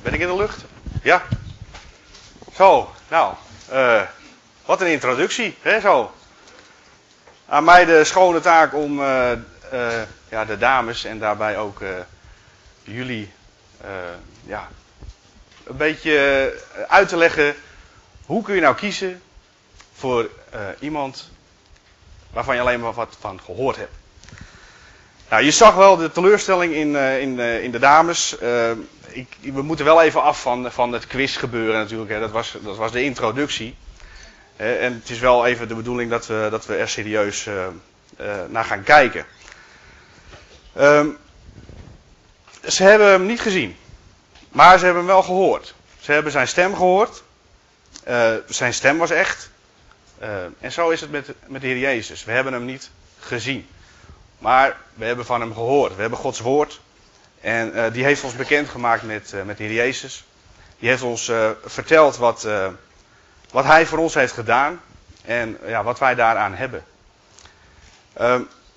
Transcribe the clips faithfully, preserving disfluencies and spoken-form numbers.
Ben ik in de lucht? Ja. Zo, nou, uh, wat een introductie, hè, zo. Aan mij de schone taak om uh, uh, ja, de dames en daarbij ook uh, jullie uh, ja, een beetje uh, uit te leggen. Hoe kun je nou kiezen voor uh, iemand waarvan je alleen maar wat van gehoord hebt? Nou, je zag wel de teleurstelling in, uh, in, uh, in de dames. Uh, ik, we moeten wel even af van, van het quiz gebeuren natuurlijk. Hè. Dat, was, dat was de introductie. Uh, en het is wel even de bedoeling dat we, dat we er serieus uh, uh, naar gaan kijken. Um, ze hebben hem niet gezien. Maar ze hebben hem wel gehoord. Ze hebben zijn stem gehoord. Uh, zijn stem was echt. Uh, en zo is het met, met de Heer Jezus. We hebben hem niet gezien. Maar we hebben van hem gehoord. We hebben Gods woord. En uh, die heeft ons bekendgemaakt met, uh, met de Heer Jezus. Die heeft ons uh, verteld wat, uh, wat hij voor ons heeft gedaan. En uh, ja, wat wij daaraan hebben. Uh,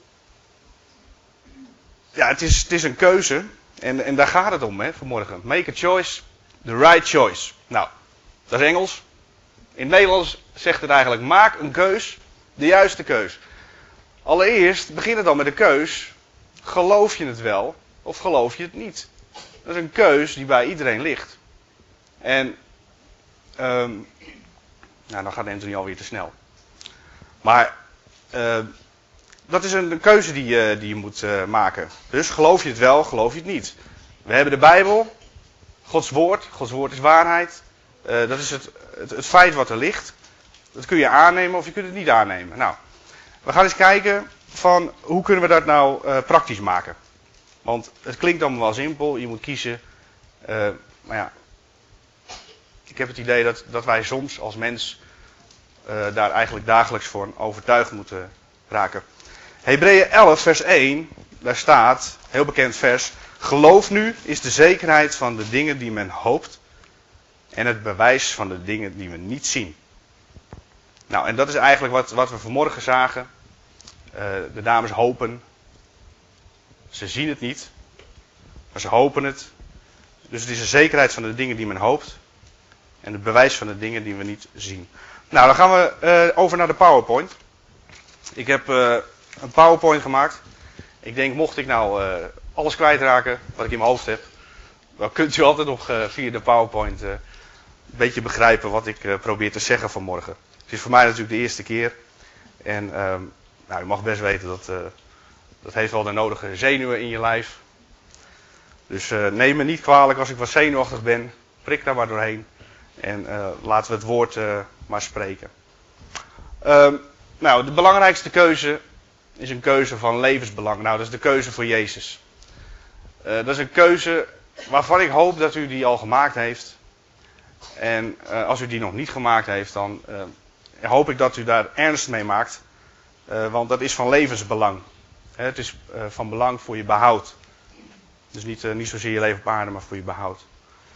ja, het is, het is een keuze. En, en daar gaat het om, hè, vanmorgen. Make a choice. The right choice. Nou, dat is Engels. In het Nederlands zegt het eigenlijk: maak een keus. De juiste keus. Allereerst begin het dan met de keus. Geloof je het wel of geloof je het niet? Dat is een keus die bij iedereen ligt. En, um, nou dan gaat Anthony alweer te snel. Maar, uh, dat is een, een keuze die, uh, die je moet uh, maken. Dus geloof je het wel, geloof je het niet. We hebben de Bijbel, Gods woord. Gods woord is waarheid. Uh, dat is het, het, het feit wat er ligt. Dat kun je aannemen of je kunt het niet aannemen. Nou, we gaan eens kijken van hoe kunnen we dat nou uh, praktisch maken. Want het klinkt allemaal wel simpel. Je moet kiezen. Uh, maar ja, ik heb het idee dat, dat wij soms als mens uh, daar eigenlijk dagelijks voor overtuigd moeten raken. Hebreeën elf vers één, daar staat, heel bekend vers. Geloof nu is de zekerheid van de dingen die men hoopt. En het bewijs van de dingen die we niet zien. Nou, en dat is eigenlijk wat, wat we vanmorgen zagen. Uh, de dames hopen. Ze zien het niet. Maar ze hopen het. Dus het is een zekerheid van de dingen die men hoopt. En het bewijs van de dingen die we niet zien. Nou, dan gaan we uh, over naar de PowerPoint. Ik heb uh, een PowerPoint gemaakt. Ik denk, mocht ik nou uh, alles kwijtraken wat ik in mijn hoofd heb. Dan kunt u altijd nog uh, via de PowerPoint uh, een beetje begrijpen wat ik uh, probeer te zeggen vanmorgen. Het is voor mij natuurlijk de eerste keer. En um, nou, je mag best weten dat uh, dat heeft wel de nodige zenuwen in je lijf. Dus uh, neem me niet kwalijk als ik wat zenuwachtig ben. Prik daar maar doorheen. En uh, laten we het woord uh, maar spreken. Um, nou, de belangrijkste keuze is een keuze van levensbelang. Nou, dat is de keuze voor Jezus. Uh, dat is een keuze waarvan ik hoop dat u die al gemaakt heeft. En uh, als u die nog niet gemaakt heeft, dan uh, hoop ik dat u daar ernst mee maakt. Uh, want dat is van levensbelang. He, het is uh, van belang voor je behoud. Dus niet, uh, niet zozeer je leven op aarde, maar voor je behoud.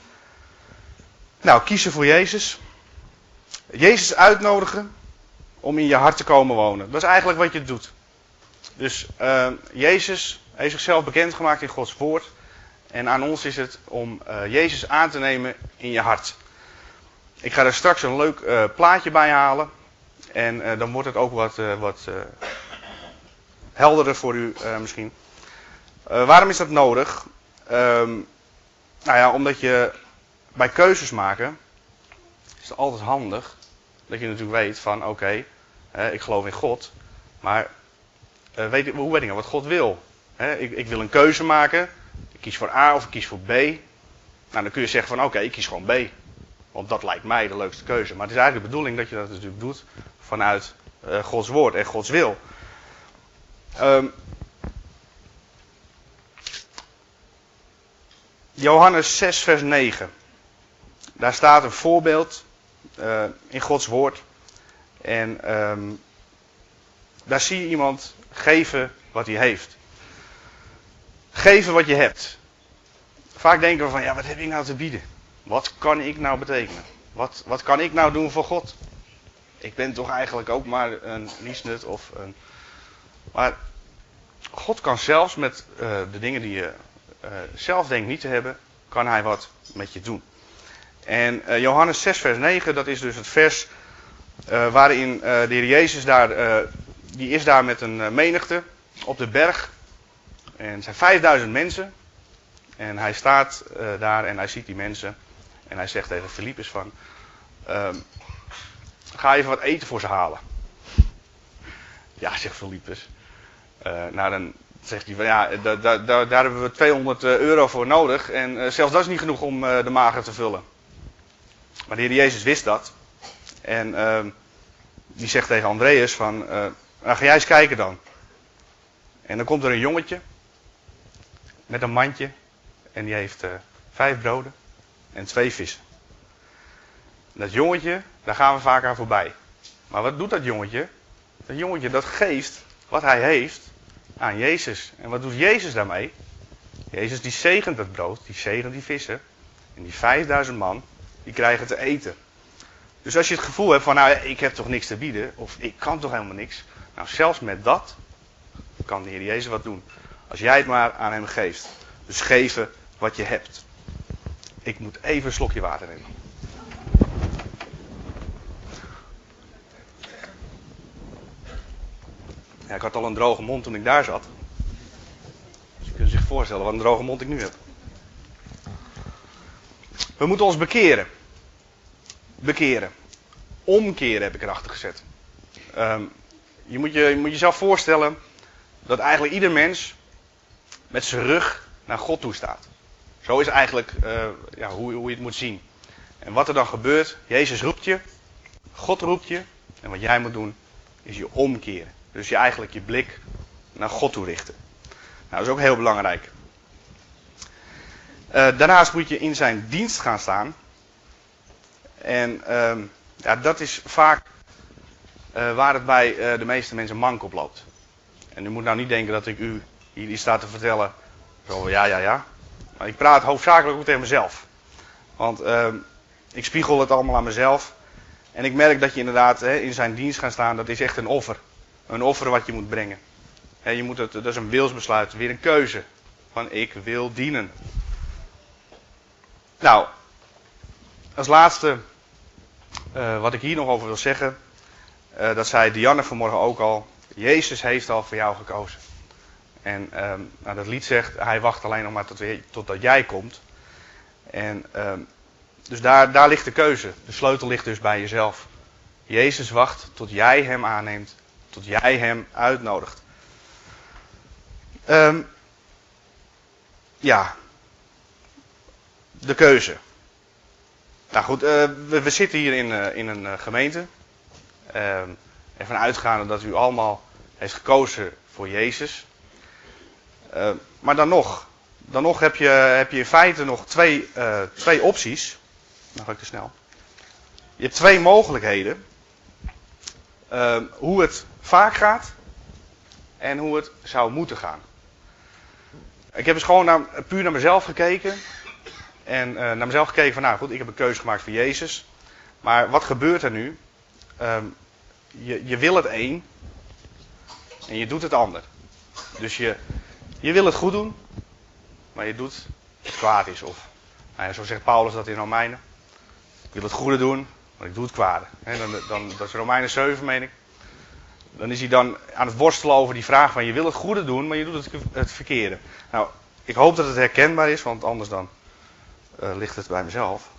Nou, kiezen voor Jezus. Jezus uitnodigen om in je hart te komen wonen. Dat is eigenlijk wat je doet. Dus uh, Jezus heeft zichzelf bekendgemaakt in Gods woord. En aan ons is het om uh, Jezus aan te nemen in je hart. Ik ga er straks een leuk uh, plaatje bij halen. En uh, dan wordt het ook wat, uh, wat uh, helderder voor u uh, misschien. Uh, waarom is dat nodig? Um, nou ja, omdat je bij keuzes maken is het altijd handig dat je natuurlijk weet van oké, okay, ik geloof in God. Maar uh, weet, hoe weet ik nou wat God wil? He, ik, ik wil een keuze maken. Ik kies voor A of ik kies voor B. Nou, dan kun je zeggen van oké, okay, ik kies gewoon B. Want dat lijkt mij de leukste keuze. Maar het is eigenlijk de bedoeling dat je dat natuurlijk doet vanuit uh, Gods woord en Gods wil. Um, Johannes zes vers negen. Daar staat een voorbeeld uh, in Gods woord. En um, daar zie je iemand geven wat hij heeft. Geven wat je hebt. Vaak denken we van, ja, wat heb ik nou te bieden? Wat kan ik nou betekenen? Wat, wat kan ik nou doen voor God? Ik ben toch eigenlijk ook maar een niesnut of een... Maar God kan zelfs met uh, de dingen die je uh, zelf denkt niet te hebben, kan hij wat met je doen. En uh, Johannes zes vers negen, dat is dus het vers uh, waarin uh, de Heer Jezus daar, uh, die is daar met een uh, menigte op de berg. En het zijn vijfduizend mensen. En hij staat uh, daar en hij ziet die mensen. En hij zegt tegen Filippus van, uh, ga even wat eten voor ze halen. Ja, zegt Filippus. Uh, nou, dan zegt hij van, ja, da, da, da, daar hebben we tweehonderd euro voor nodig. En uh, zelfs dat is niet genoeg om uh, de magen te vullen. Maar de Heer Jezus wist dat. En uh, die zegt tegen Andreas van, uh, nou ga jij eens kijken dan. En dan komt er een jongetje. Met een mandje. En die heeft uh, vijf broden. En twee vissen. En dat jongetje, daar gaan we vaak aan voorbij. Maar wat doet dat jongetje? Dat jongetje dat geeft wat hij heeft aan Jezus. En wat doet Jezus daarmee? Jezus die zegent dat brood, die zegent die vissen. En die vijfduizend man, die krijgen te eten. Dus als je het gevoel hebt van, nou ik heb toch niks te bieden. Of ik kan toch helemaal niks. Nou zelfs met dat kan de Heer Jezus wat doen. Als jij het maar aan hem geeft. Dus geven wat je hebt. Ik moet even een slokje water nemen. Ja, ik had al een droge mond toen ik daar zat. Dus je kunt zich voorstellen wat een droge mond ik nu heb. We moeten ons bekeren. Bekeren. Omkeren heb ik erachter gezet. Um, je, moet je, je moet jezelf voorstellen dat eigenlijk ieder mens met zijn rug naar God toe staat. Zo is eigenlijk uh, ja, hoe, hoe je het moet zien. En wat er dan gebeurt, Jezus roept je, God roept je. En wat jij moet doen, is je omkeren. Dus je eigenlijk je blik naar God toe richten. Nou, dat is ook heel belangrijk. Uh, daarnaast moet je in zijn dienst gaan staan. En uh, ja, dat is vaak uh, waar het bij uh, de meeste mensen mank op loopt. En u moet nou niet denken dat ik u hier sta te vertellen. Zo ja, ja, ja. Maar ik praat hoofdzakelijk ook tegen mezelf. Want uh, ik spiegel het allemaal aan mezelf. En ik merk dat je inderdaad hè, in zijn dienst gaat staan. Dat is echt een offer. Een offer wat je moet brengen. He, je moet het, dat is een wilsbesluit. Weer een keuze. Van ik wil dienen. Nou. Als laatste. Uh, wat ik hier nog over wil zeggen. Uh, dat zei Dianne vanmorgen ook al. Jezus heeft al voor jou gekozen. En uh, nou, dat lied zegt. Hij wacht alleen nog maar tot, totdat jij komt. En uh, dus daar, daar ligt de keuze. De sleutel ligt dus bij jezelf. Jezus wacht tot jij hem aanneemt. Tot jij hem uitnodigt. Um, ja. De keuze. Nou goed, uh, we, we zitten hier in, uh, in een uh, gemeente. Uh, ervan uitgaande dat u allemaal heeft gekozen voor Jezus. Uh, maar dan nog. Dan nog heb je, heb je in feite nog twee, uh, twee opties. Nou ga ik te snel. Je hebt twee mogelijkheden. Uh, hoe het vaak gaat. En hoe het zou moeten gaan. Ik heb eens gewoon naar, puur naar mezelf gekeken. En uh, naar mezelf gekeken van nou goed, ik heb een keuze gemaakt voor Jezus. Maar wat gebeurt er nu? Um, je, je wil het een. En je doet het ander. Dus je, je wil het goed doen. Maar je doet het kwaad is. Of nou ja, zo zegt Paulus dat in Romeinen. Ik wil het goede doen, maar ik doe het kwade. He, dan, dan, dat is Romeinen zeven, meen ik. Dan is hij dan aan het worstelen over die vraag van je wil het goede doen, maar je doet het, het verkeerde. Nou, ik hoop dat het herkenbaar is, want anders dan uh, ligt het bij mezelf.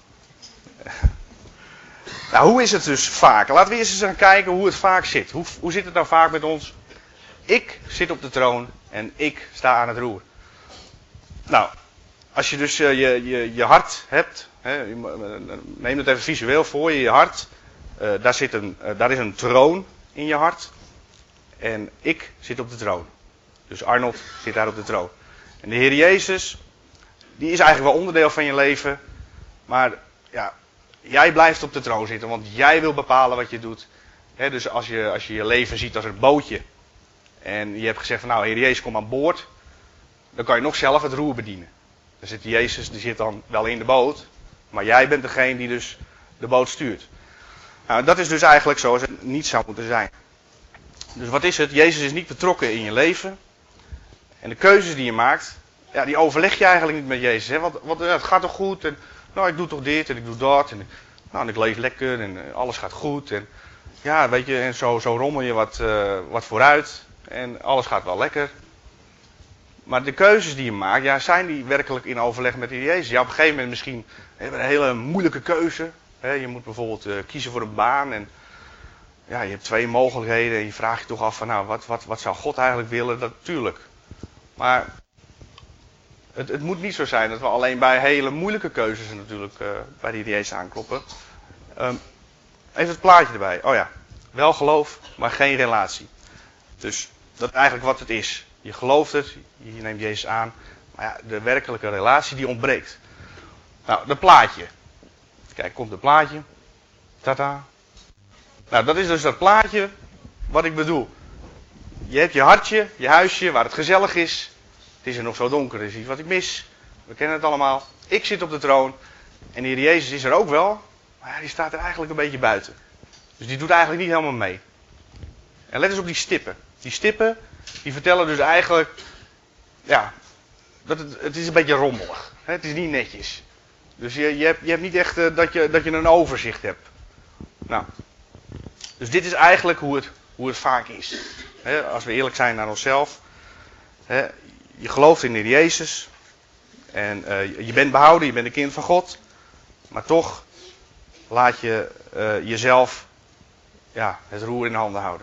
Nou, hoe is het dus vaak? Laten we eerst eens gaan kijken hoe het vaak zit. Hoe, hoe zit het nou vaak met ons? Ik zit op de troon en ik sta aan het roer. Nou, als je dus uh, je, je, je hart hebt, hè, neem het even visueel voor je, je hart. Uh, daar, zit een, uh, daar is een troon in je hart. En ik zit op de troon. Dus Arnold zit daar op de troon. En de Heer Jezus, die is eigenlijk wel onderdeel van je leven. Maar ja, jij blijft op de troon zitten, want jij wil bepalen wat je doet. He, dus als je, als je je leven ziet als een bootje. En je hebt gezegd van nou, Heer Jezus, kom aan boord. Dan kan je nog zelf het roer bedienen. Dan zit Jezus, die zit dan wel in de boot. Maar jij bent degene die dus de boot stuurt. Nou, dat is dus eigenlijk zoals het niet zou moeten zijn. Dus wat is het? Jezus is niet betrokken in je leven. En de keuzes die je maakt, ja, die overleg je eigenlijk niet met Jezus. Hè? Want, want ja, het gaat toch goed en nou, ik doe toch dit en ik doe dat. En, nou, en ik leef lekker en uh, alles gaat goed. En ja, weet je, en zo, zo rommel je wat, uh, wat vooruit en alles gaat wel lekker. Maar de keuzes die je maakt, ja, zijn die werkelijk in overleg met de Jezus? Ja, op een gegeven moment misschien een hele moeilijke keuze. Hè? Je moet bijvoorbeeld uh, kiezen voor een baan en ja, je hebt twee mogelijkheden en je vraagt je toch af van nou, wat, wat, wat zou God eigenlijk willen? Dat natuurlijk. Maar het, het moet niet zo zijn dat we alleen bij hele moeilijke keuzes natuurlijk uh, bij de Jezus aankloppen. Um, even het plaatje erbij. Oh ja, wel geloof, maar geen relatie. Dus dat is eigenlijk wat het is. Je gelooft het, je neemt Jezus aan, maar ja, de werkelijke relatie die ontbreekt. Nou, dat plaatje. Kijk, komt het plaatje. Tada. Nou, dat is dus dat plaatje wat ik bedoel. Je hebt je hartje, je huisje, waar het gezellig is. Het is er nog zo donker, er is iets wat ik mis. We kennen het allemaal. Ik zit op de troon. En de Heer Jezus is er ook wel. Maar ja, die staat er eigenlijk een beetje buiten. Dus die doet eigenlijk niet helemaal mee. En let eens op die stippen. Die stippen, die vertellen dus eigenlijk... Ja, dat het, het is een beetje rommelig. Hè? Het is niet netjes. Dus je, je, hebt, je hebt niet echt uh, dat, je, dat je een overzicht hebt. Nou... Dus dit is eigenlijk hoe het, hoe het vaak is. He, als we eerlijk zijn naar onszelf. He, je gelooft in de Heer Jezus. En uh, je bent behouden, je bent een kind van God. Maar toch laat je uh, jezelf ja, het roer in handen houden.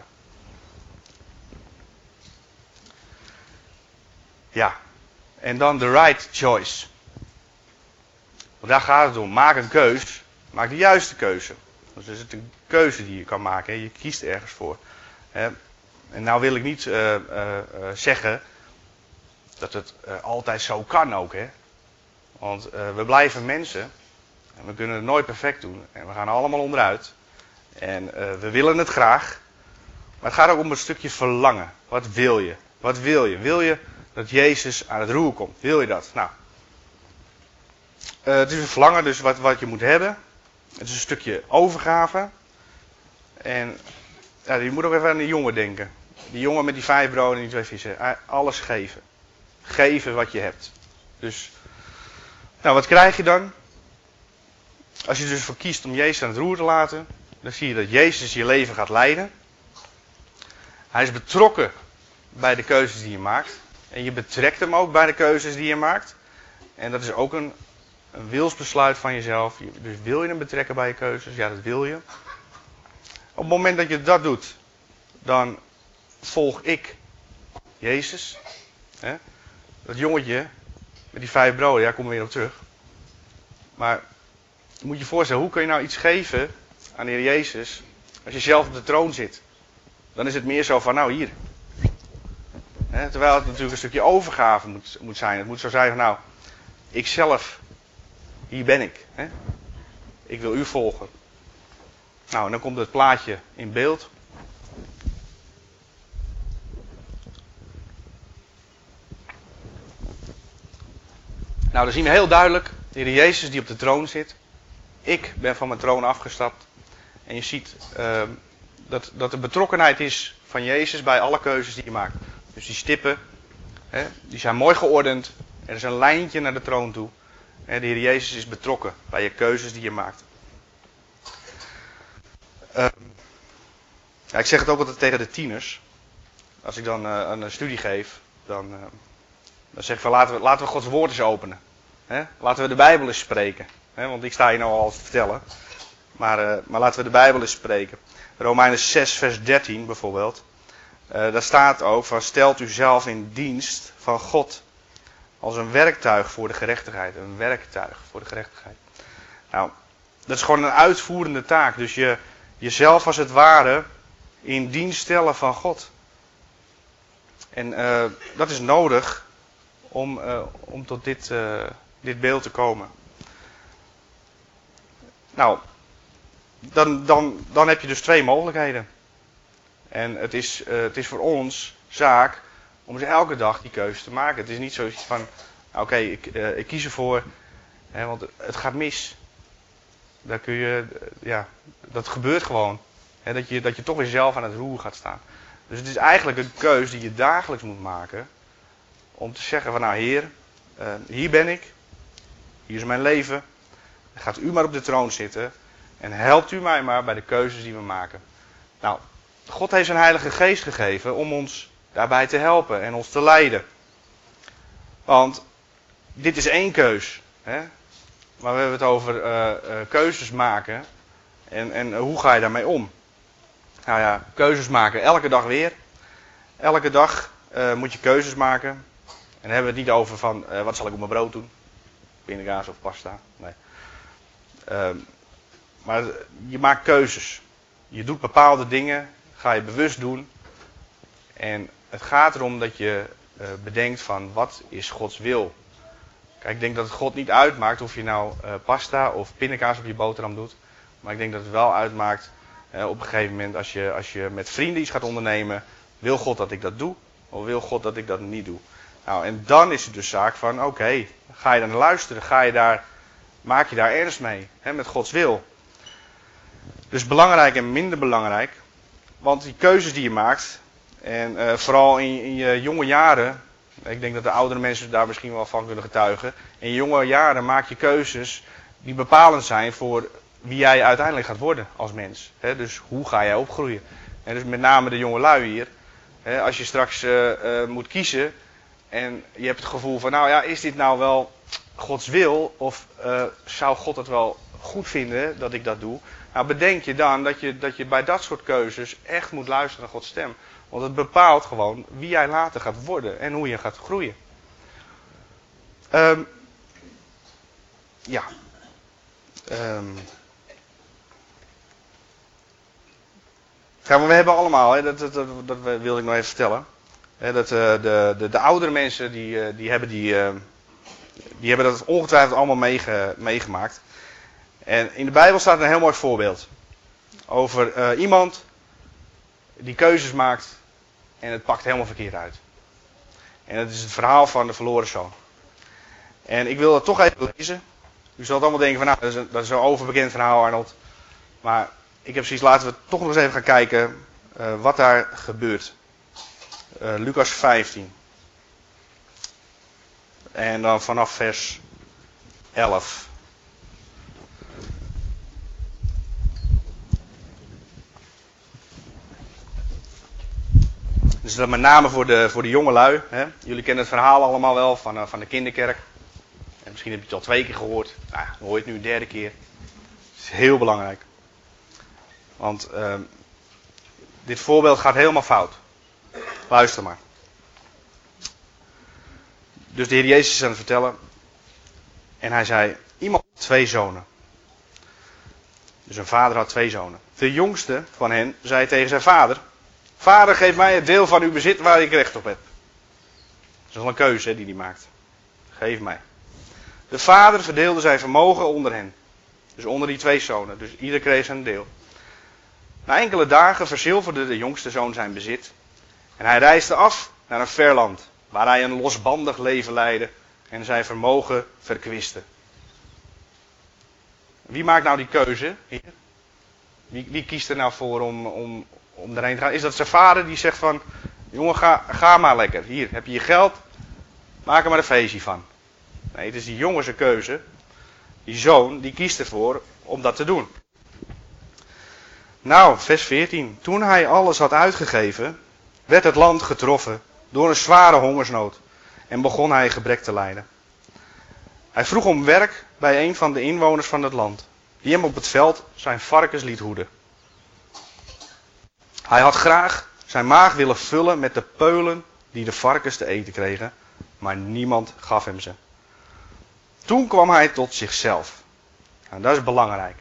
Ja, en dan de right choice. Want daar gaat het om. Maak een keus. Maak de juiste keuze. Dus is het een keuze die je kan maken. Hè? Je kiest ergens voor. Hè? En nou wil ik niet uh, uh, uh, zeggen dat het uh, altijd zo kan ook. Hè? Want uh, we blijven mensen. En we kunnen het nooit perfect doen. En we gaan allemaal onderuit. En uh, we willen het graag. Maar het gaat ook om een stukje verlangen. Wat wil je? Wat wil je? Wil je dat Jezus aan het roer komt? Wil je dat? Nou. Uh, het is een verlangen dus wat, wat je moet hebben. Het is een stukje overgave. En ja, je moet ook even aan die jongen denken. Die jongen met die vijf broden en die twee vissen. Alles geven. Geven wat je hebt. Dus, nou wat krijg je dan? Als je dus voor kiest om Jezus aan het roer te laten. Dan zie je dat Jezus je leven gaat leiden. Hij is betrokken bij de keuzes die je maakt. En je betrekt hem ook bij de keuzes die je maakt. En dat is ook een... Een wilsbesluit van jezelf. Dus wil je hem betrekken bij je keuzes? Ja, dat wil je. Op het moment dat je dat doet, dan volg ik Jezus. Hè? Dat jongetje met die vijf broden, ja, ik kom er weer op terug. Maar je moet je voorstellen, hoe kun je nou iets geven aan de Heer Jezus als je zelf op de troon zit? Dan is het meer zo van, nou hier. Hè? Terwijl het natuurlijk een stukje overgave moet, moet zijn. Het moet zo zijn van, nou, ik zelf... Hier ben ik. Hè? Ik wil u volgen. Nou, en dan komt het plaatje in beeld. Nou, dan zien we heel duidelijk de Heer Jezus die op de troon zit. Ik ben van mijn troon afgestapt. En je ziet uh, dat, dat er betrokkenheid is van Jezus bij alle keuzes die je maakt. Dus die stippen, hè, die zijn mooi geordend. Er is een lijntje naar de troon toe. De Heer Jezus is betrokken bij je keuzes die je maakt. Uh, ja, ik zeg het ook altijd tegen de tieners. Als ik dan uh, een studie geef, dan, uh, dan zeg ik van laten we, laten we Gods woord eens openen. Hè? Laten we de Bijbel eens spreken. Hè? Want ik sta hier nou al te vertellen. Maar, uh, maar laten we de Bijbel eens spreken. Romeinen zes vers dertien bijvoorbeeld. Uh, daar staat ook van stelt u zelf in dienst van God. Als een werktuig voor de gerechtigheid. Een werktuig voor de gerechtigheid. Nou, dat is gewoon een uitvoerende taak. Dus je jezelf als het ware in dienst stellen van God. En uh, dat is nodig om, uh, om tot dit, uh, dit beeld te komen. Nou, dan, dan, dan heb je dus twee mogelijkheden. En het is, uh, het is voor ons zaak om eens elke dag die keuze te maken. Het is niet zoiets van, oké, okay, ik, uh, ik kies ervoor, hè, want het gaat mis. Daar kun je, uh, ja, dat gebeurt gewoon. Hè, dat, je, dat je toch weer zelf aan het roer gaat staan. Dus het is eigenlijk een keuze die je dagelijks moet maken. Om te zeggen van, nou Heer, uh, hier ben ik, hier is mijn leven, gaat u maar op de troon zitten en helpt u mij maar bij de keuzes die we maken. Nou, God heeft zijn Heilige Geest gegeven om ons daarbij te helpen en ons te leiden. Want dit is één keus, hè? Maar we hebben het over uh, uh, keuzes maken en, en uh, hoe ga je daarmee om? Nou ja, keuzes maken elke dag weer. Elke dag uh, moet je keuzes maken. En dan hebben we het niet over van uh, wat zal ik op mijn brood doen? Pindakaas of pasta? Nee. Uh, maar je maakt keuzes. Je doet bepaalde dingen, ga je bewust doen. En het gaat erom dat je uh, bedenkt van wat is Gods wil. Kijk, ik denk dat het God niet uitmaakt of je nou uh, pasta of pindakaas op je boterham doet. Maar ik denk dat het wel uitmaakt uh, op een gegeven moment als je, als je met vrienden iets gaat ondernemen. Wil God dat ik dat doe? Of wil God dat ik dat niet doe? Nou, en dan is het dus zaak van, oké, okay, ga je dan luisteren? Ga je daar, maak je daar ernst mee? Hè, met Gods wil. Dus belangrijk en minder belangrijk. Want die keuzes die je maakt, en uh, vooral in, in je jonge jaren, ik denk dat de oudere mensen daar misschien wel van kunnen getuigen. In je jonge jaren maak je keuzes die bepalend zijn voor wie jij uiteindelijk gaat worden als mens. Hè, dus hoe ga jij opgroeien? En dus met name de jonge lui hier. Hè, als je straks uh, uh, moet kiezen en je hebt het gevoel van, nou ja, is dit nou wel Gods wil? Of uh, zou God het wel goed vinden dat ik dat doe? Nou, bedenk je dan dat je, dat je bij dat soort keuzes echt moet luisteren naar Gods stem. Want het bepaalt gewoon wie jij later gaat worden en hoe je gaat groeien. Um, ja. Um. Ja, maar we hebben allemaal, hè, dat, dat, dat, dat wilde ik nog even vertellen. Hè, dat, uh, de, de, de oudere mensen die, uh, die, hebben die, uh, die hebben dat ongetwijfeld allemaal meege, meegemaakt. En in de Bijbel staat een heel mooi voorbeeld. Over uh, iemand die keuzes maakt en het pakt helemaal verkeerd uit. En dat is het verhaal van de verloren zoon. En ik wil dat toch even lezen. U zult allemaal denken van, nou, dat is een, dat is een overbekend verhaal, Arnold. Maar ik heb zoiets, laten we toch nog eens even gaan kijken uh, wat daar gebeurt. Uh, Lucas vijftien. En dan vanaf vers elf. Dus dat met name voor de, voor de jongelui. Hè? Jullie kennen het verhaal allemaal wel van, uh, van de kinderkerk. En misschien heb je het al twee keer gehoord. Nou, dan hoor je het nu een derde keer. Het is heel belangrijk. Want uh, dit voorbeeld gaat helemaal fout. Luister maar. Dus de Heer Jezus is aan het vertellen. En hij zei, iemand had twee zonen. Dus een vader had twee zonen. De jongste van hen zei tegen zijn vader, vader, geef mij het deel van uw bezit waar ik recht op heb. Dat is wel een keuze hè, die hij maakt. Geef mij. De vader verdeelde zijn vermogen onder hen. Dus onder die twee zonen. Dus ieder kreeg zijn deel. Na enkele dagen verzilverde de jongste zoon zijn bezit. En hij reisde af naar een ver land. Waar hij een losbandig leven leidde. En zijn vermogen verkwiste. Wie maakt nou die keuze hier? Wie, wie kiest er nou voor om, om, om erheen te gaan? Is dat zijn vader die zegt van, jongen ga, ga maar lekker. Hier heb je je geld. Maak er maar een feestje van. Nee, het is die jongen zijn keuze. Die zoon die kiest ervoor om dat te doen. Nou, vers veertien. Toen hij alles had uitgegeven, werd het land getroffen door een zware hongersnood. En begon hij gebrek te lijden. Hij vroeg om werk bij een van de inwoners van het land, die hem op het veld zijn varkens liet hoeden. Hij had graag zijn maag willen vullen met de peulen die de varkens te eten kregen, maar niemand gaf hem ze. Toen kwam hij tot zichzelf. En dat is belangrijk.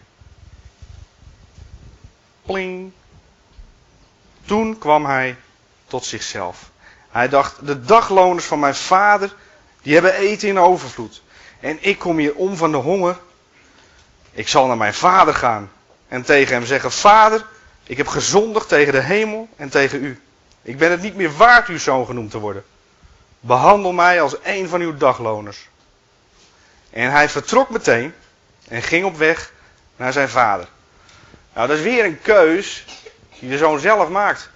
Pling. Toen kwam hij tot zichzelf. Hij dacht, de dagloners van mijn vader, die hebben eten in overvloed. En ik kom hier om van de honger. Ik zal naar mijn vader gaan en tegen hem zeggen, vader, ik heb gezondigd tegen de hemel en tegen u. Ik ben het niet meer waard uw zoon genoemd te worden. Behandel mij als een van uw dagloners. En hij vertrok meteen en ging op weg naar zijn vader. Nou, dat is weer een keus die de zoon zelf maakt.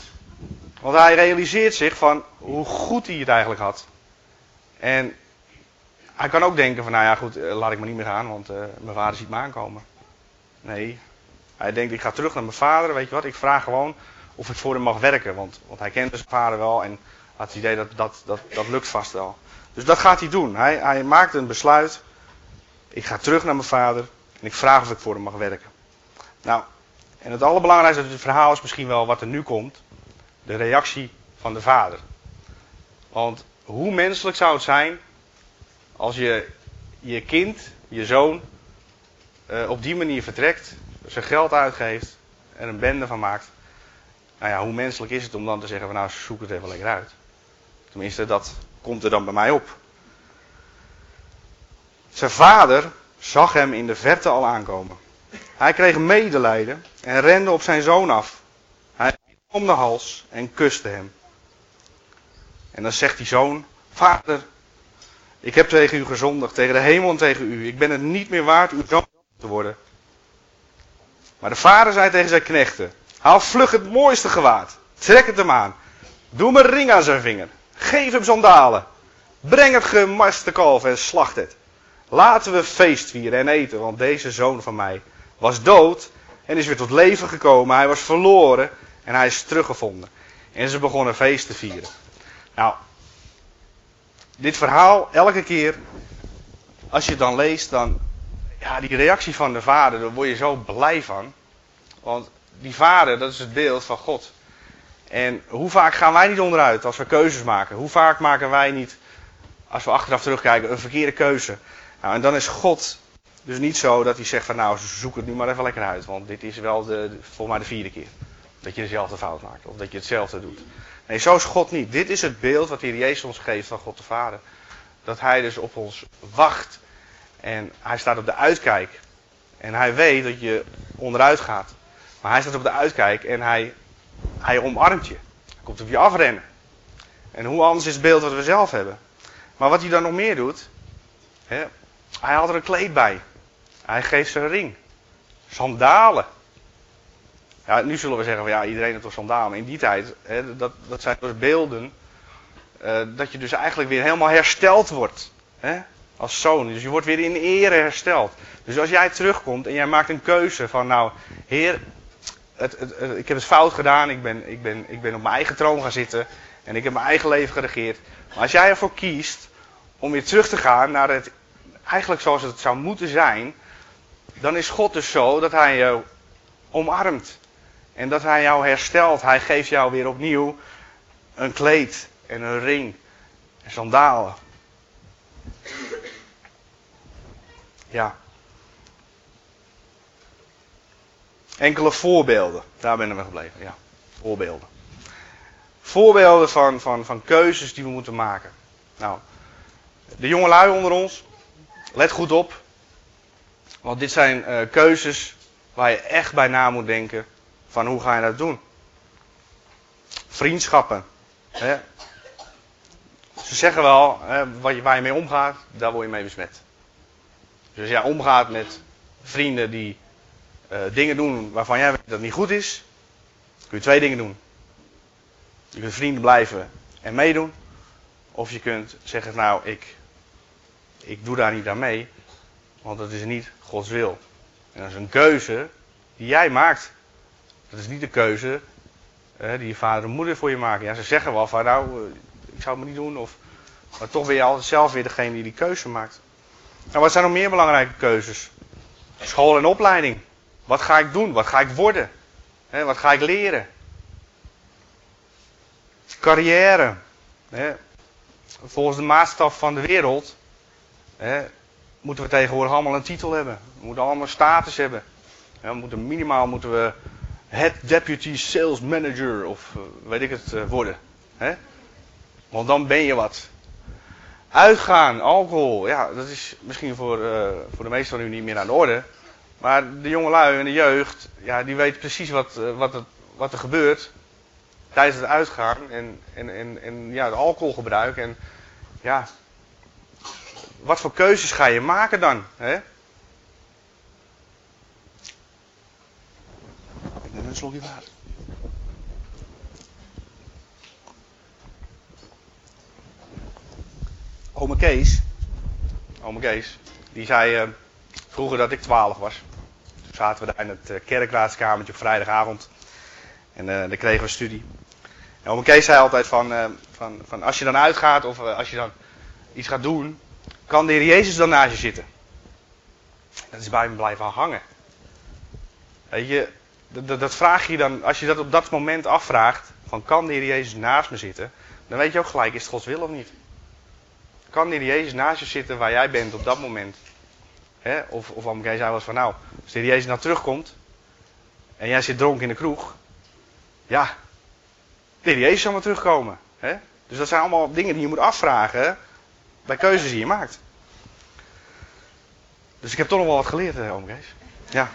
Want hij realiseert zich van hoe goed hij het eigenlijk had. En hij kan ook denken van, nou ja goed, laat ik maar niet meer gaan, want uh, mijn vader ziet me aankomen. Nee, hij denkt, ik ga terug naar mijn vader, weet je wat, ik vraag gewoon of ik voor hem mag werken. Want, want hij kent zijn vader wel en had het idee dat dat, dat dat lukt vast wel. Dus dat gaat hij doen. Hij, hij maakt een besluit, ik ga terug naar mijn vader en ik vraag of ik voor hem mag werken. Nou, en het allerbelangrijkste uit het verhaal is misschien wel wat er nu komt. De reactie van de vader. Want hoe menselijk zou het zijn als je je kind, je zoon, uh, op die manier vertrekt, zijn geld uitgeeft, er een bende van maakt. Nou ja, hoe menselijk is het om dan te zeggen van nou, zoek het even lekker uit. Tenminste, dat komt er dan bij mij op. Zijn vader zag hem in de verte al aankomen. Hij kreeg medelijden en rende op zijn zoon af. Hij viel om de hals en kuste hem. En dan zegt die zoon, vader, ik heb tegen u gezondigd, tegen de hemel en tegen u. Ik ben het niet meer waard uw zoon te worden. Maar de vader zei tegen zijn knechten, haal vlug het mooiste gewaad, trek het hem aan. Doe hem een ring aan zijn vinger, geef hem sandalen. Breng het gemaste kalf en slacht het. Laten we feest vieren en eten, want deze zoon van mij was dood en is weer tot leven gekomen. Hij was verloren en hij is teruggevonden. En ze begonnen feest te vieren. Nou, dit verhaal, elke keer, als je het dan leest, dan, ja, die reactie van de vader, daar word je zo blij van. Want die vader, dat is het beeld van God. En hoe vaak gaan wij niet onderuit als we keuzes maken? Hoe vaak maken wij niet, als we achteraf terugkijken, een verkeerde keuze? Nou, en dan is God dus niet zo dat hij zegt van nou, zoek het nu maar even lekker uit. Want dit is wel de, de, volgens mij de vierde keer. Dat je dezelfde fout maakt. Of dat je hetzelfde doet. Nee, zo is God niet. Dit is het beeld wat de Heer Jezus ons geeft van God de Vader. Dat hij dus op ons wacht. En hij staat op de uitkijk. En hij weet dat je onderuit gaat. Maar hij staat op de uitkijk en hij, hij omarmt je. Hij komt op je afrennen. En hoe anders is het beeld wat we zelf hebben. Maar wat hij dan nog meer doet. Hè, hij haalt er een kleed bij. Hij geeft ze een ring. Sandalen. Ja, nu zullen we zeggen van ja, iedereen heeft toch sandalen. Maar in die tijd, hè, dat, dat zijn dus beelden. Uh, dat je dus eigenlijk weer helemaal hersteld wordt. Hè, als zoon. Dus je wordt weer in ere hersteld. Dus als jij terugkomt en jij maakt een keuze van nou, Heer, het, het, het, ik heb het fout gedaan. Ik ben, ik, ben, ik ben op mijn eigen troon gaan zitten. En ik heb mijn eigen leven geregeerd. Maar als jij ervoor kiest om weer terug te gaan naar het, eigenlijk zoals het zou moeten zijn. Dan is God dus zo dat hij je omarmt. En dat hij jou herstelt. Hij geeft jou weer opnieuw een kleed en een ring en sandalen. Ja. Enkele voorbeelden. Daar ben ik mee gebleven. Ja, voorbeelden. Voorbeelden van, van, van keuzes die we moeten maken. Nou, de jongelui onder ons, let goed op. Want dit zijn uh, keuzes waar je echt bij na moet denken. Van hoe ga je dat doen? Vriendschappen. Hè? Ze zeggen wel, hè, wat je, waar je mee omgaat, daar word je mee besmet. Dus als jij omgaat met vrienden die uh, dingen doen waarvan jij weet dat het niet goed is, kun je twee dingen doen. Je kunt vrienden blijven en meedoen. Of je kunt zeggen, nou, ik, ik doe daar niet aan mee, want dat is niet Gods wil. En dat is een keuze die jij maakt. Dat is niet de keuze eh, die je vader en moeder voor je maken. Ja, ze zeggen wel van nou, ik zou het maar niet doen. Of, maar toch ben je altijd zelf weer degene die die keuze maakt. Nou, wat zijn nog meer belangrijke keuzes? School en opleiding. Wat ga ik doen? Wat ga ik worden? Hè, wat ga ik leren? Carrière. Hè. Volgens de maatstaf van de wereld hè, moeten we tegenwoordig allemaal een titel hebben. We moeten allemaal status hebben. Ja, we moeten, minimaal moeten we head deputy sales manager of uh, weet ik het uh, worden. Hè? Want dan ben je wat. Uitgaan, alcohol, ja, dat is misschien voor, uh, voor de meesten van u niet meer aan de orde. Maar de jongelui en de jeugd, ja, die weten precies wat, uh, wat, het, wat er gebeurt tijdens het uitgaan en, en, en, en ja, het alcoholgebruik. En ja, wat voor keuzes ga je maken dan? Hè? Ik neem een slokje water. Ome Kees, ome Kees, die zei uh, vroeger dat ik twaalf was. Toen zaten we daar in het uh, kerkraadskamertje op vrijdagavond. En uh, dan kregen we studie. En ome Kees zei altijd van, uh, van, van als je dan uitgaat of uh, als je dan iets gaat doen, kan de Heer Jezus dan naast je zitten. Dat is bij me blijven hangen. Weet je, dat, dat vraag je dan, als je dat op dat moment afvraagt, van kan de Heer Jezus naast me zitten, dan weet je ook gelijk, is het Gods wil of niet? Kan de Heer Jezus naast je zitten waar jij bent op dat moment? He? Of, of ome Kees zei wel eens van, nou, als de Heer Jezus nou terugkomt, en jij zit dronken in de kroeg, ja, de Heer Jezus zal maar terugkomen. He? Dus dat zijn allemaal dingen die je moet afvragen bij keuzes die je maakt. Dus ik heb toch nog wel wat geleerd, ome Kees. Ja.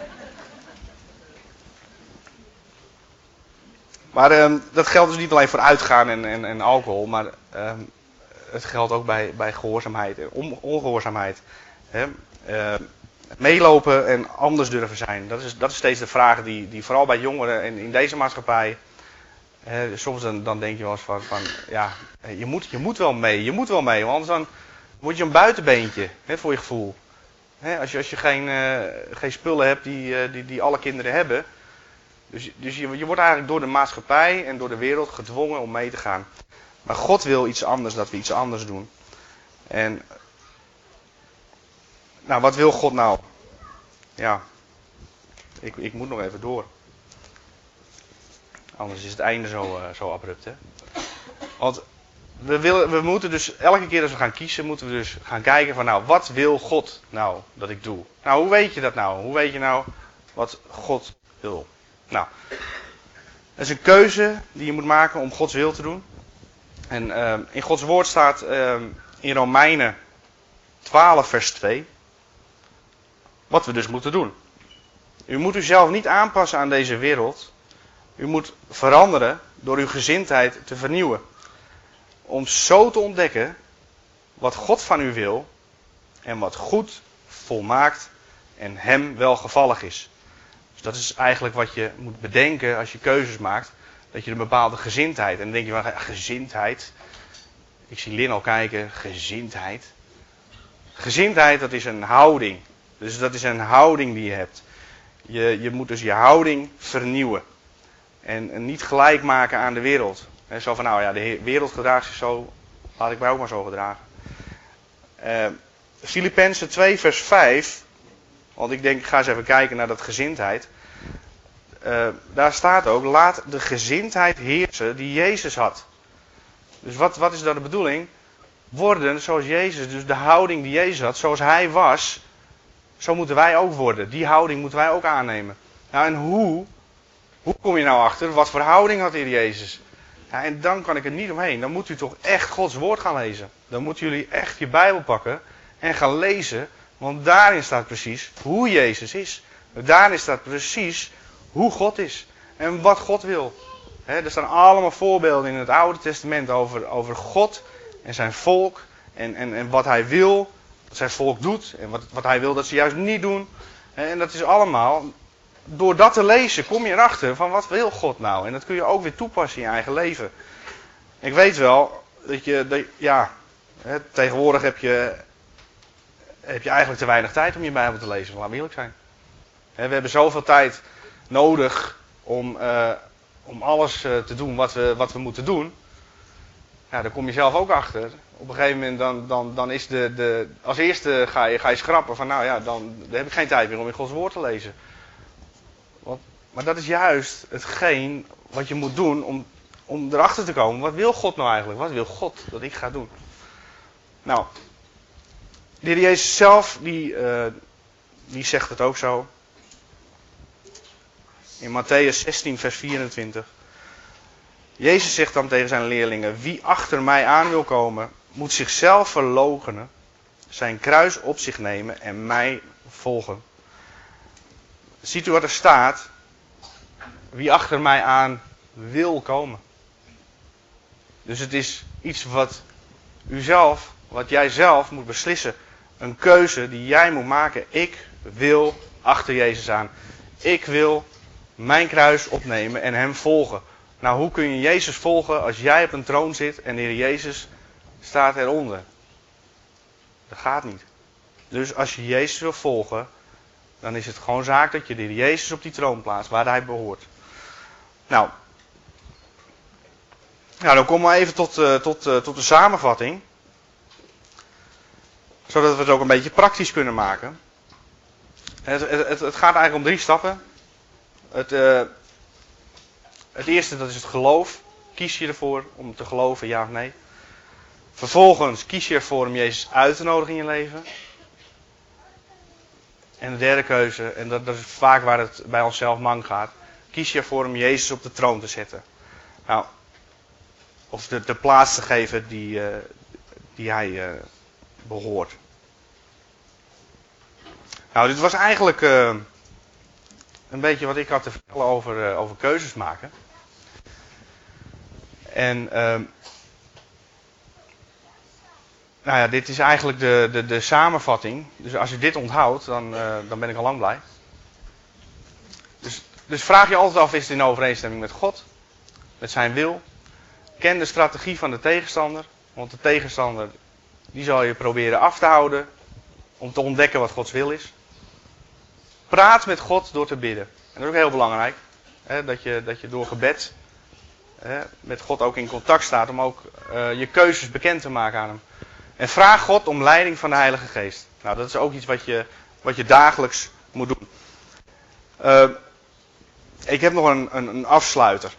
Maar uh, dat geldt dus niet alleen voor uitgaan en, en, en alcohol, maar uh, het geldt ook bij, bij gehoorzaamheid en on, ongehoorzaamheid. Hè? Uh, meelopen en anders durven zijn. Dat is, dat is steeds de vraag die, die vooral bij jongeren en in deze maatschappij. Hè, soms dan, dan denk je wel eens van, van ja, je moet, je moet wel mee, je moet wel mee, want anders dan word je een buitenbeentje, hè, voor je gevoel. Hè, als je, als je geen, uh, geen spullen hebt die, uh, die, die alle kinderen hebben. Dus, dus je, je wordt eigenlijk door de maatschappij en door de wereld gedwongen om mee te gaan. Maar God wil iets anders, dat we iets anders doen. En, nou, wat wil God nou? Ja, ik, ik moet nog even door. Anders is het einde zo, uh, zo abrupt, hè. Want we, willen, we moeten dus, elke keer als we gaan kiezen, moeten we dus gaan kijken van, nou, wat wil God nou dat ik doe? Nou, hoe weet je dat nou? Hoe weet je nou wat God wil? Nou, dat is een keuze die je moet maken om Gods wil te doen. En uh, in Gods woord staat uh, in Romeinen twaalf vers twee, wat we dus moeten doen. U moet uzelf niet aanpassen aan deze wereld. U moet veranderen door uw gezindheid te vernieuwen. Om zo te ontdekken wat God van u wil en wat goed, volmaakt en hem welgevallig is. Dus dat is eigenlijk wat je moet bedenken als je keuzes maakt. Dat je een bepaalde gezindheid. En dan denk je van, gezindheid. Ik zie Lin al kijken, gezindheid. Gezindheid, dat is een houding. Dus dat is een houding die je hebt. Je, je moet dus je houding vernieuwen. En, en niet gelijk maken aan de wereld. He, zo van, nou ja, de wereld gedraagt zich zo, laat ik mij ook maar zo gedragen. Uh, Filippenzen twee vers vijf. Want ik denk, ik ga eens even kijken naar dat gezindheid. Uh, daar staat ook, laat de gezindheid heersen die Jezus had. Dus wat, wat is dan de bedoeling? Worden zoals Jezus, dus de houding die Jezus had, zoals hij was, zo moeten wij ook worden. Die houding moeten wij ook aannemen. Nou, en hoe, hoe kom je nou achter? Wat voor houding had hier Jezus? Ja, en dan kan ik er niet omheen. Dan moet u toch echt Gods woord gaan lezen. Dan moeten jullie echt je Bijbel pakken en gaan lezen. Want daarin staat precies hoe Jezus is. Daarin staat precies hoe God is. En wat God wil. He, er staan allemaal voorbeelden in het Oude Testament over, over God en zijn volk. En, en, en wat hij wil dat zijn volk doet. En wat, wat hij wil dat ze juist niet doen. En dat is allemaal, door dat te lezen kom je erachter van wat wil God nou. En dat kun je ook weer toepassen in je eigen leven. Ik weet wel dat je, dat, ja, he, tegenwoordig heb je... heb je eigenlijk te weinig tijd om je Bijbel te lezen. Laten we eerlijk zijn. We hebben zoveel tijd nodig om, uh, om alles uh, te doen wat we, wat we moeten doen. Ja, daar kom je zelf ook achter. Op een gegeven moment dan, dan, dan is de, de... Als eerste ga je, ga je schrappen van nou ja, dan, dan heb ik geen tijd meer om in Gods woord te lezen. Want, maar dat is juist hetgeen wat je moet doen om, om erachter te komen. Wat wil God nou eigenlijk? Wat wil God dat ik ga doen? Nou... De Heer Jezus zelf, die, uh, die zegt het ook zo. In Matthäus zestien, vers vierentwintig. Jezus zegt dan tegen zijn leerlingen: wie achter mij aan wil komen, moet zichzelf verloochenen, zijn kruis op zich nemen en mij volgen. Ziet u wat er staat? Wie achter mij aan wil komen. Dus het is iets wat u zelf, wat jij zelf moet beslissen. Een keuze die jij moet maken. Ik wil achter Jezus aan. Ik wil mijn kruis opnemen en hem volgen. Nou, hoe kun je Jezus volgen als jij op een troon zit en de Heer Jezus staat eronder? Dat gaat niet. Dus als je Jezus wil volgen, dan is het gewoon zaak dat je de Jezus op die troon plaatst, waar hij behoort. Nou, nou dan komen we even tot, uh, tot, uh, tot de samenvatting. Zodat we het ook een beetje praktisch kunnen maken. Het, het, het, het gaat eigenlijk om drie stappen. Het, uh, het eerste, dat is het geloof. Kies je ervoor om te geloven, ja of nee. Vervolgens kies je ervoor om Jezus uit te nodigen in je leven. En de derde keuze, en dat, dat is vaak waar het bij onszelf mank gaat. Kies je ervoor om Jezus op de troon te zetten. Nou, of de, de plaats te geven die, uh, die hij uh, behoort. Nou, dit was eigenlijk uh, een beetje wat ik had te vertellen over, uh, over keuzes maken. En uh, nou ja, dit is eigenlijk de, de, de samenvatting. Dus als je dit onthoudt, dan, uh, dan ben ik al lang blij. Dus, dus vraag je altijd af, is het in overeenstemming met God? Met zijn wil? Ken de strategie van de tegenstander. Want de tegenstander, die zal je proberen af te houden. Om te ontdekken wat Gods wil is. Praat met God door te bidden. En dat is ook heel belangrijk. Hè, dat, je, dat je door gebed hè, met God ook in contact staat. Om ook uh, je keuzes bekend te maken aan hem. En vraag God om leiding van de Heilige Geest. Nou, dat is ook iets wat je, wat je dagelijks moet doen. Uh, ik heb nog een, een, een afsluiter.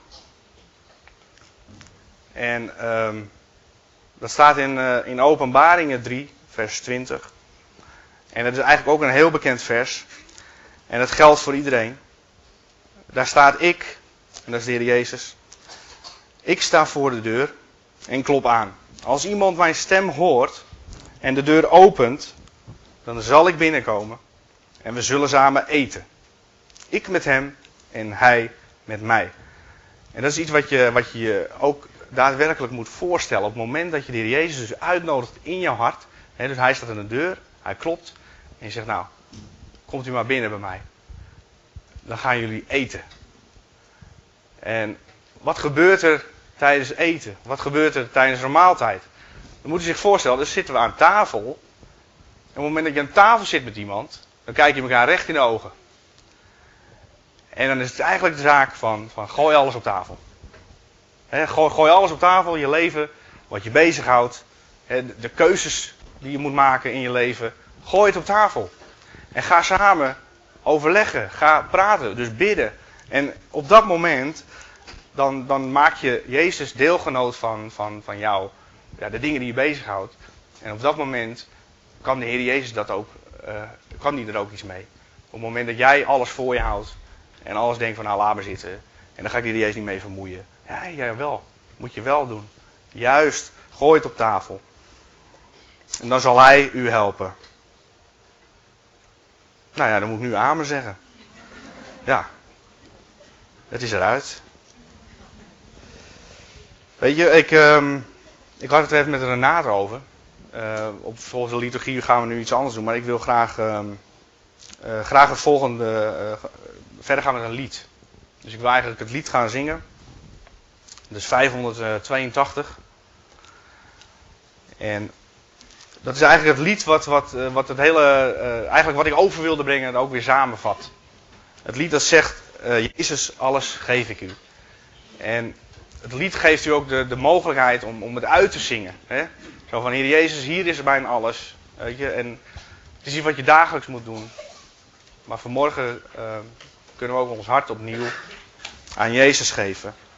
En um, dat staat in, uh, in Openbaringen drie, vers twintig. En dat is eigenlijk ook een heel bekend vers. En dat geldt voor iedereen. Daar staat ik, en dat is de Heer Jezus. Ik sta voor de deur en klop aan. Als iemand mijn stem hoort en de deur opent, dan zal ik binnenkomen en we zullen samen eten. Ik met hem en hij met mij. En dat is iets wat je, wat je ook daadwerkelijk moet voorstellen. Op het moment dat je de Heer Jezus dus uitnodigt in jouw hart. Hè, dus hij staat aan de deur, hij klopt. En je zegt, nou, komt u maar binnen bij mij. Dan gaan jullie eten. En wat gebeurt er tijdens eten? Wat gebeurt er tijdens een maaltijd? Dan moet je zich voorstellen, dus zitten we aan tafel. En op het moment dat je aan tafel zit met iemand, dan kijk je elkaar recht in de ogen. En dan is het eigenlijk de zaak van, van gooi alles op tafel. He, gooi, gooi alles op tafel, je leven, wat je bezighoudt. He, de, de keuzes die je moet maken in je leven. Gooi het op tafel. En ga samen overleggen, ga praten, dus bidden. En op dat moment, dan, dan maak je Jezus deelgenoot van, van, van jou. Ja, de dingen die je bezighoudt. En op dat moment kan de Heer Jezus dat ook, uh, kan die er ook iets mee. Op het moment dat jij alles voor je houdt. En alles denkt van nou laat maar zitten. En dan ga ik de Heer Jezus niet mee vermoeien. Ja, jawel. Moet je wel doen. Juist, gooi het op tafel. En dan zal hij u helpen. Nou ja, dan moet ik nu amen zeggen. Ja. Het is eruit. Weet je, ik, um, ik had het er even met Renate over. Uh, op, volgens de liturgie gaan we nu iets anders doen. Maar ik wil graag, um, uh, graag het volgende... Uh, verder gaan met een lied. Dus ik wil eigenlijk het lied gaan zingen. Dus vijfhonderdtweeëntachtig. En dat is eigenlijk het lied wat, wat, wat het hele, uh, eigenlijk wat ik over wilde brengen en ook weer samenvat. Het lied dat zegt, uh, Jezus, alles geef ik u. En het lied geeft u ook de, de mogelijkheid om, om het uit te zingen. Hè? Zo van, Heer Jezus, hier is mijn alles. Weet je? En het is iets wat je dagelijks moet doen. Maar vanmorgen uh, kunnen we ook ons hart opnieuw aan Jezus geven.